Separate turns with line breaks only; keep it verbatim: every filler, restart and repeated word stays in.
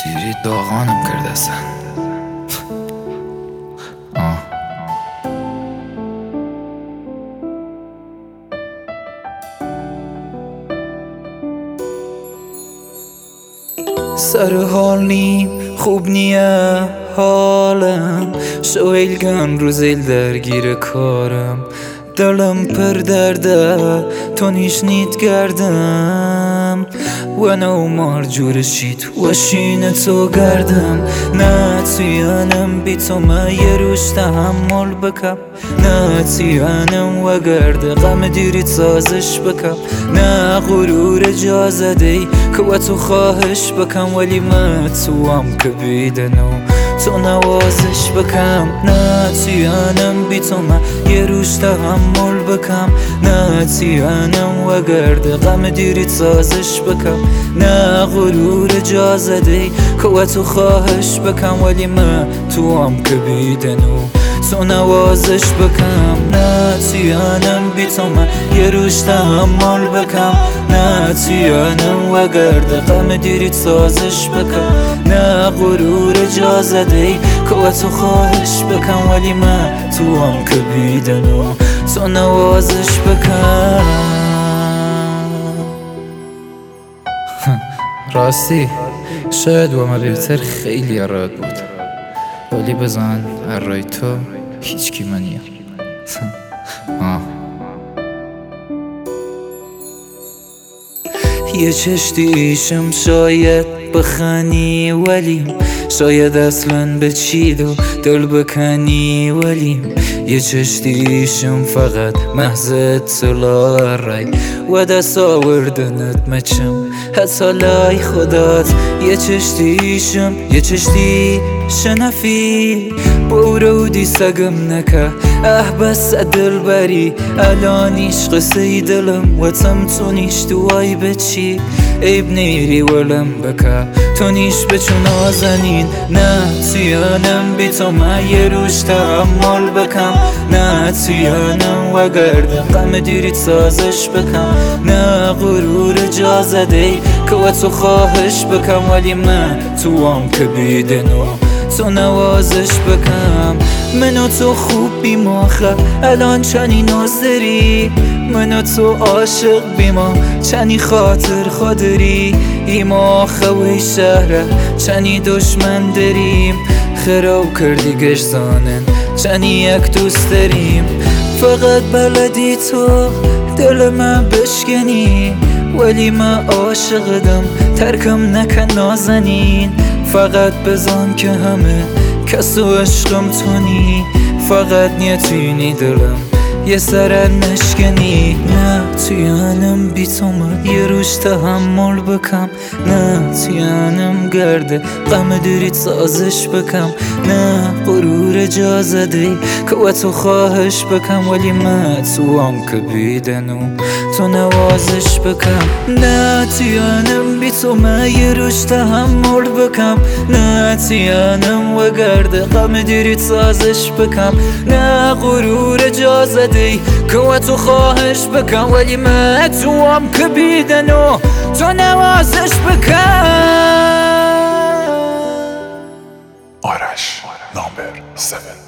چجوری داغانم کرده اصلا. آه. سر حال نیم خوب نیه حالم، شویلگم روزیل درگیر کارم، دلم پر درده تو نیش نیت گردم و نو مار جورشید و شین تو گردم. نه تیانم بی تو ما یه روش تحمل بکم، نه تیانم و گرده غم دیری سازش بکم، نه غرور جازده ای که و تو خواهش بکم، ولی ما تو هم که بیدنو تو نوازش بکم. نه تیانم بی تو ما یه روش تحمل بکم، نه تیانم و گرده غم دیری سازش بکم، نه غرور جازده ای که و تو خواهش بکم، ولی من تو هم که بیدنو تو نوازش بکم. نه تیانم بی تو من یه روش تحمل بکم، نه تیانم و گرده غم دیری سازش بکم، نه غرور جازده ای که و تو خواهش بکم، ولی من تو هم که بیدنو تو نوازش بکم. راستی شاید و ما بهتر خیلی راد بود، ولی بزن ارای تو هیچ کی منیه. آه. یه چشتیشم شاید بخنی ولیم، شاید اصلا بچید و دل بکنی ولیم، یه چشتیشم فقط محضت سلارای و دست آوردنت مچم حتی لای خدات. یه چشتیشم یه چشتی شنفی بورودی سگم نکه اه بس دل بری الانیش قصه دلم و تم تو نیش دوای بچی عیب نیری ولم بکه تو نیش بچو نازنین. نه تیانم بی تو ما یه روش تحمل بکم، نه تیانم و گرده غم دیریت سازش بکم، نه غرور جازده ای که و تو خواهش بکم، ولی من تو هم که بیدنو تو نوازش بکم. منو تو خوب بیماخه الان چنی ناز داری، منو تو عاشق بیما چنی خاطر خودری، ایماخه وی شهره چنی دشمن داریم، خراب کردی گشتانن چنی یک دوست داریم. فقط بلدی تو دل من بشکنی، ولی من عاشقدم ترکم نکن نازنین، فقط بزن که همه کس و عشقم تونی، فقط نیتونی دلم یه سر نشکنی. نه تیانم بی تو من یه روش تحمل بکم، نه تیانم گرده غم دیریت سازش بکم، نه غرور جازده ای که و تو خواهش بکم، ولی من تو هم که بیدنو تو نوازش بکم. نه تیانم بی تو من یه روش تحمل بکم، نه تیانم و گرده غم دیریت سازش بکم، نه غرور جازده ای که و تو خواهش بکم، ولی من تو هم که بیدنو تو نوازش بکم.
آرش نامبر هفت